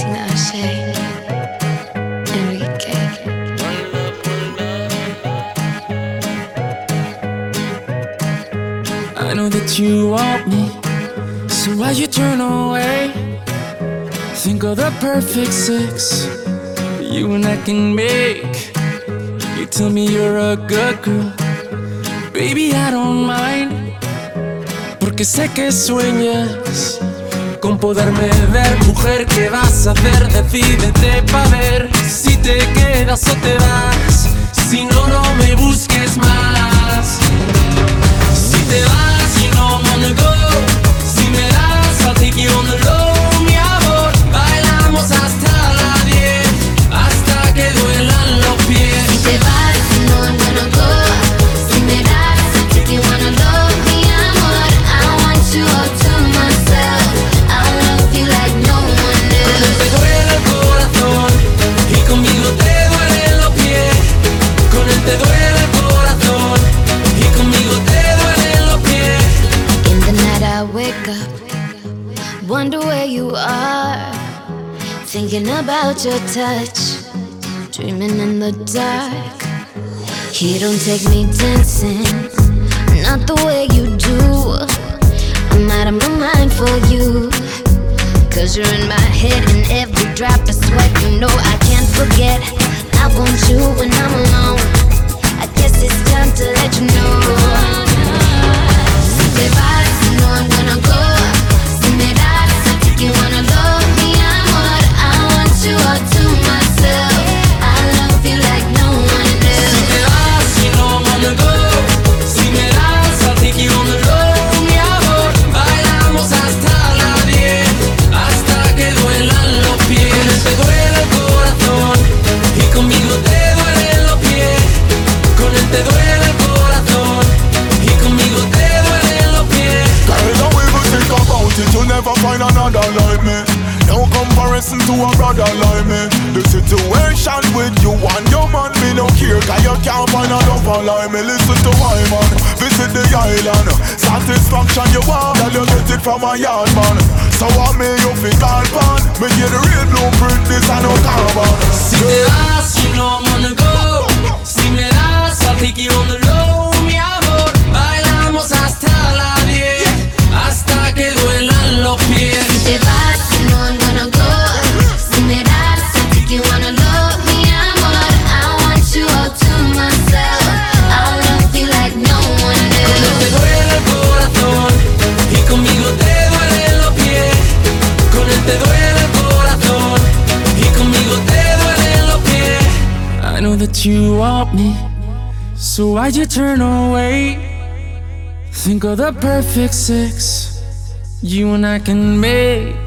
Tinashe, Enrique. I know that you want me, so why you turn away? Think of the perfect sex you and I can make. You tell me you're a good girl, baby, I don't mind, porque sé que sueñas con poderme ver. Mujer, ¿qué vas a hacer? Decídete pa' ver si te quedas o te vas. Si no, no me busques más. Si te vas, you know I'm on the go. Si me das, I'll take you on the low, mi amor. Bailamos hasta las 10, hasta que duelan los pies. Si te vas, you know I'm gonna go. Si me das, I'll take you on the low, mi amor. I want you all to myself. I love you like no one else. Te duele el corazón y conmigo te duelen los pies. Con él te duele el corazón y conmigo te duelen los pies. In the night I wake up, wonder where you are, thinking about your touch, dreaming in the dark. You don't take me dancing, not the way you do. I'm out of my mind for you, 'cause you're in my head and every drop of sweat. You know I can't forget, I want you when I'm alone. I guess it's time to let you know. Si te vas, you know I'm gonna go. Si me das, I'll take you on a low, mi amor. I want you all to myself. I love you like no one Si else. te vas, you know I'm on the go. Si me das, I'll take you on the low, mi amor. Bailamos hasta las 10, hasta que duelan los pies. Te duele el corazón y conmigo te duelen los pies. Con él te duele el corazón y conmigo te duelen los pies. Girl, don't even think about it, you'll never find another like me. No comparison to a brother like me. The situation with you and your man, me no care, 'cause you can't find another like me. Listen to my man, visit the island. Satisfaction you want, girl, you get it from a yard man. So what me you fi call pan? Me get the real blueprint, this I no carbon. Si te vas, you know I'm on the go. Si me das, I'll take you on the low, mi amor. Bailamos hasta las 10, hasta que duelan los pies. Si te vas, you know I'm gonna go. Si me das, I'll take you on a low, mi amor. I want you all to myself. I love you like no one Te else. duele el corazón y conmigo te duelen los pies. Con él te duele el corazón y conmigo te duelen los pies. I know that you want me, so why'd you turn away? Think of the perfect sex you and I can make.